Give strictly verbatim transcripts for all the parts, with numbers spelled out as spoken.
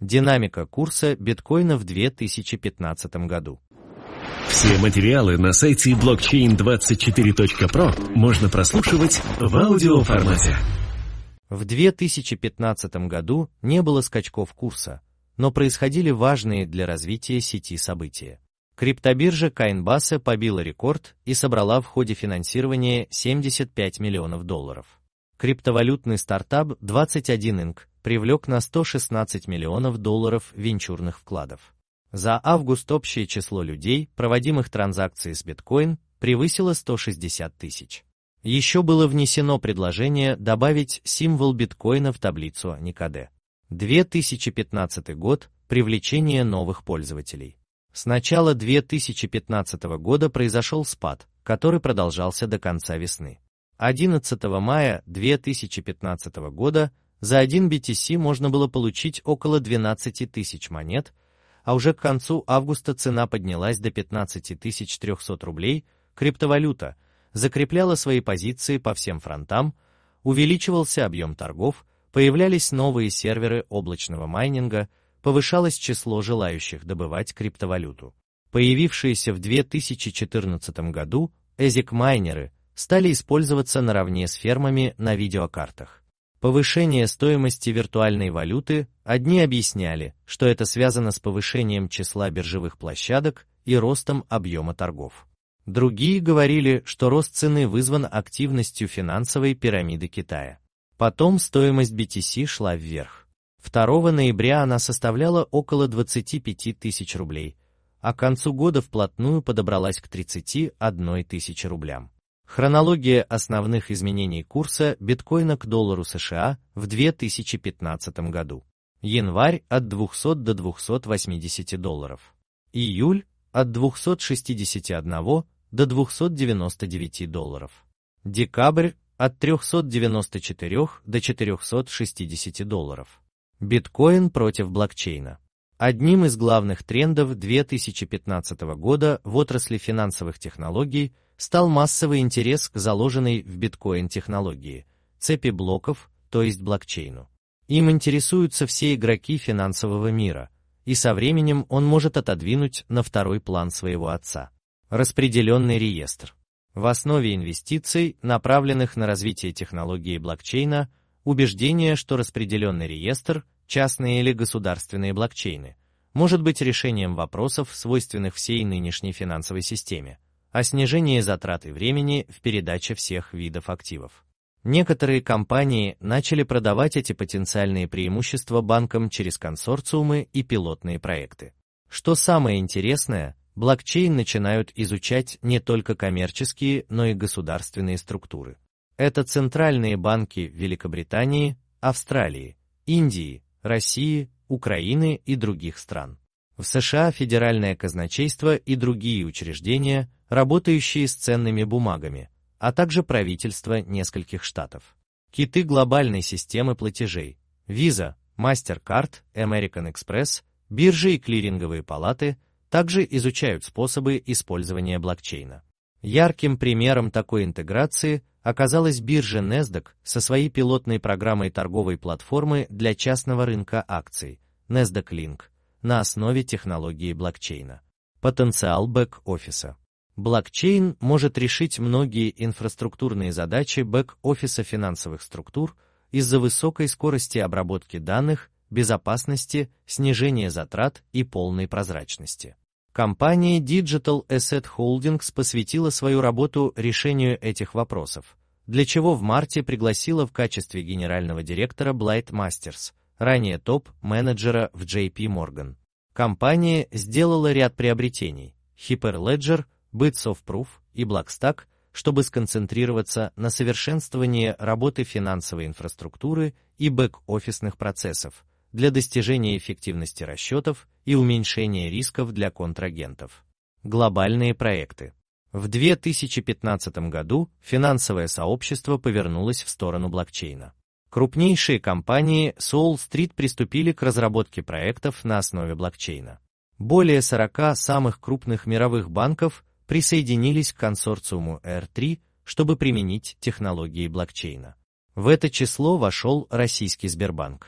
Динамика курса биткоина в две тысячи пятнадцатом году. Все материалы на сайте блокчейн двадцать четыре точка про можно прослушивать в аудиоформате. В две тысячи пятнадцатом году не было скачков курса, но происходили важные для развития сети события. Криптобиржа Coinbase побила рекорд и собрала в ходе финансирования семьдесят пять миллионов долларов. Криптовалютный стартап двадцать один инк привлек на сто шестнадцать миллионов долларов венчурных вкладов. За август общее число людей, проводимых транзакций с биткоин, превысило сто шестьдесят тысяч. Еще было внесено предложение добавить символ биткоина в таблицу Никаде. две тысячи пятнадцатый год – привлечение новых пользователей. С начала две тысячи пятнадцатого года произошел спад, который продолжался до конца весны. одиннадцатого мая две тысячи пятнадцатого года за один би ти си можно было получить около двенадцати тысяч монет, а уже к концу августа цена поднялась до пятнадцати тысяч трёхсот рублей. Криптовалюта закрепляла свои позиции по всем фронтам, увеличивался объем торгов, появлялись новые серверы облачного майнинга, повышалось число желающих добывать криптовалюту. Появившиеся в две тысячи четырнадцатом году эзик-майнеры стали использоваться наравне с фермами на видеокартах. Повышение стоимости виртуальной валюты одни объясняли, что это связано с повышением числа биржевых площадок и ростом объема торгов. Другие говорили, что рост цены вызван активностью финансовой пирамиды Китая. Потом стоимость би ти си шла вверх. второго ноября она составляла около двадцати пяти тысяч рублей, а к концу года вплотную подобралась к тридцати одной тысячи рублям. Хронология основных изменений курса биткоина к доллару США в две тысячи пятнадцатом году. Январь от двухсот до двухсот восьмидесяти долларов. Июль от двухсот шестидесяти одного до двухсот девяноста девяти долларов. Декабрь от трёхсот девяноста четырёх до четырёхсот шестидесяти долларов. Биткоин против блокчейна. Одним из главных трендов две тысячи пятнадцатого года в отрасли финансовых технологий стал массовый интерес к заложенной в биткоин-технологии, цепи блоков, то есть блокчейну. Им интересуются все игроки финансового мира, и со временем он может отодвинуть на второй план своего отца. Распределенный реестр. В основе инвестиций, направленных на развитие технологии блокчейна, убеждение, что распределенный реестр, частные или государственные блокчейны, может быть решением вопросов, свойственных всей нынешней финансовой системе, о снижении затрат и времени в передаче всех видов активов. Некоторые компании начали продавать эти потенциальные преимущества банкам через консорциумы и пилотные проекты. Что самое интересное, блокчейн начинают изучать не только коммерческие, но и государственные структуры. Это центральные банки Великобритании, Австралии, Индии, России, Украины и других стран. В США федеральное казначейство и другие учреждения, работающие с ценными бумагами, а также правительства нескольких штатов. Киты глобальной системы платежей, Visa, MasterCard, American Express, биржи и клиринговые палаты также изучают способы использования блокчейна. Ярким примером такой интеграции оказалась биржа NASDAQ со своей пилотной программой торговой платформы для частного рынка акций NASDAQ Link на основе технологии блокчейна. Потенциал бэк-офиса. Блокчейн может решить многие инфраструктурные задачи бэк-офиса финансовых структур из-за высокой скорости обработки данных, безопасности, снижения затрат и полной прозрачности. Компания Digital Asset Holdings посвятила свою работу решению этих вопросов, для чего в марте пригласила в качестве генерального директора Блайт Мастерс, ранее топ-менеджера в джей пи Morgan. Компания сделала ряд приобретений – Hyperledger, Bits of Proof и Blockstack, чтобы сконцентрироваться на совершенствовании работы финансовой инфраструктуры и бэк-офисных процессов для достижения эффективности расчетов и уменьшения рисков для контрагентов. Глобальные проекты. В две тысячи пятнадцатом году финансовое сообщество повернулось в сторону блокчейна. Крупнейшие компании с Уолл-стрит приступили к разработке проектов на основе блокчейна. Более сорока самых крупных мировых банков присоединились к консорциуму эр три, чтобы применить технологии блокчейна. В это число вошел российский Сбербанк.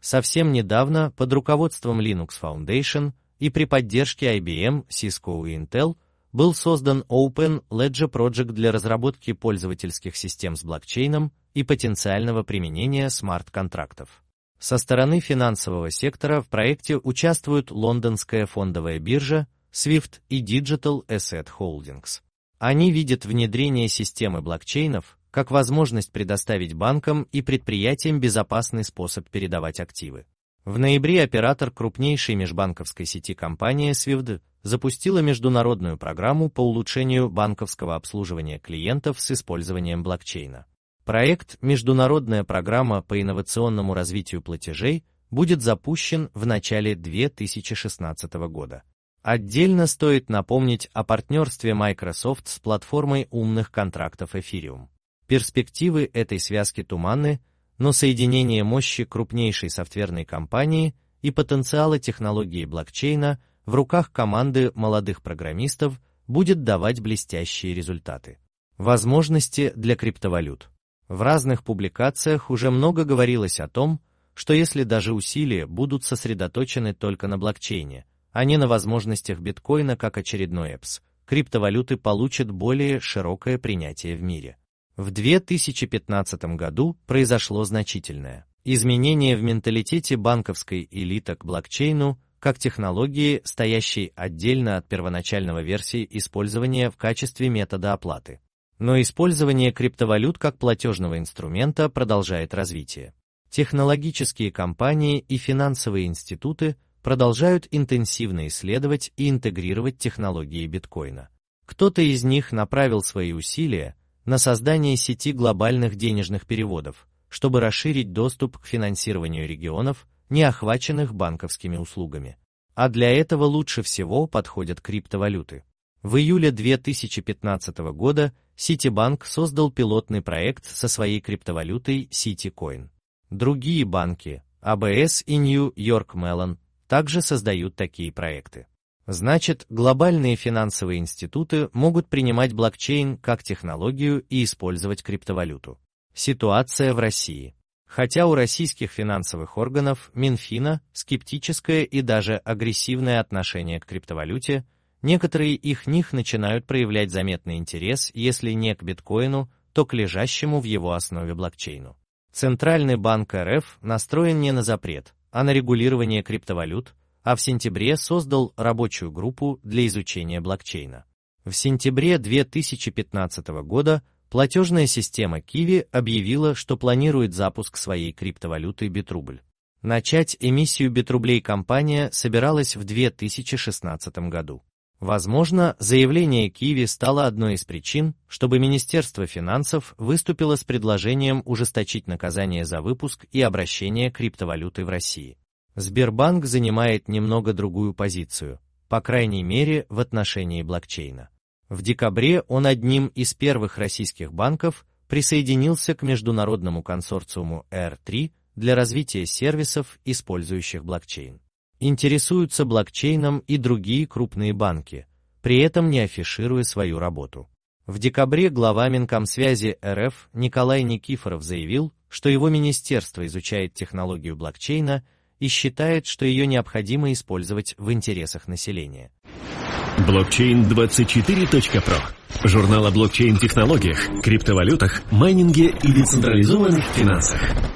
Совсем недавно под руководством Linux Foundation и при поддержке ай би эм, Cisco и Intel был создан Open Ledger Project для разработки пользовательских систем с блокчейном и потенциального применения смарт-контрактов. Со стороны финансового сектора в проекте участвуют лондонская фондовая биржа, Swift и Digital Asset Holdings. Они видят внедрение системы блокчейнов как возможность предоставить банкам и предприятиям безопасный способ передавать активы. В ноябре оператор крупнейшей межбанковской сети компания Swift запустила международную программу по улучшению банковского обслуживания клиентов с использованием блокчейна. Проект «Международная программа по инновационному развитию платежей» будет запущен в начале две тысячи шестнадцатого года. Отдельно стоит напомнить о партнерстве Microsoft с платформой умных контрактов Ethereum. Перспективы этой связки туманны, но соединение мощи крупнейшей софтверной компании и потенциала технологии блокчейна в руках команды молодых программистов будет давать блестящие результаты. Возможности для криптовалют. В разных публикациях уже много говорилось о том, что если даже усилия будут сосредоточены только на блокчейне, а не на возможностях биткоина как очередной эпс, криптовалюты получат более широкое принятие в мире. В две тысячи пятнадцатом году произошло значительное изменение в менталитете банковской элиты к блокчейну, как технологии, стоящей отдельно от первоначального версии использования в качестве метода оплаты. Но использование криптовалют как платежного инструмента продолжает развитие. Технологические компании и финансовые институты продолжают интенсивно исследовать и интегрировать технологии биткоина. Кто-то из них направил свои усилия на создание сети глобальных денежных переводов, чтобы расширить доступ к финансированию регионов, не охваченных банковскими услугами. А для этого лучше всего подходят криптовалюты. В июле две тысячи пятнадцатого года Citibank создал пилотный проект со своей криптовалютой Citicoin. Другие банки, эй би эс и New York Mellon, также создают такие проекты. Значит, глобальные финансовые институты могут принимать блокчейн как технологию и использовать криптовалюту. Ситуация в России. Хотя у российских финансовых органов Минфина скептическое и даже агрессивное отношение к криптовалюте, некоторые их них начинают проявлять заметный интерес, если не к биткоину, то к лежащему в его основе блокчейну. Центральный банк эр эф настроен не на запрет, а на регулирование криптовалют, а в сентябре создал рабочую группу для изучения блокчейна. В сентябре две тысячи пятнадцатого года платежная система Kiwi объявила, что планирует запуск своей криптовалюты Битрубль. Начать эмиссию битрублей компания собиралась в две тысячи шестнадцатом году. Возможно, заявление Kiwi стало одной из причин, чтобы Министерство финансов выступило с предложением ужесточить наказание за выпуск и обращение криптовалюты в России. Сбербанк занимает немного другую позицию, по крайней мере в отношении блокчейна. В декабре он одним из первых российских банков присоединился к международному консорциуму эр три для развития сервисов, использующих блокчейн. Интересуются блокчейном и другие крупные банки, при этом не афишируя свою работу. В декабре глава Минкомсвязи эр эф Николай Никифоров заявил, что его министерство изучает технологию блокчейна и считает, что ее необходимо использовать в интересах населения. блокчейн двадцать четыре точка про. Журнал о блокчейн-технологиях, криптовалютах, майнинге и децентрализованных финансах.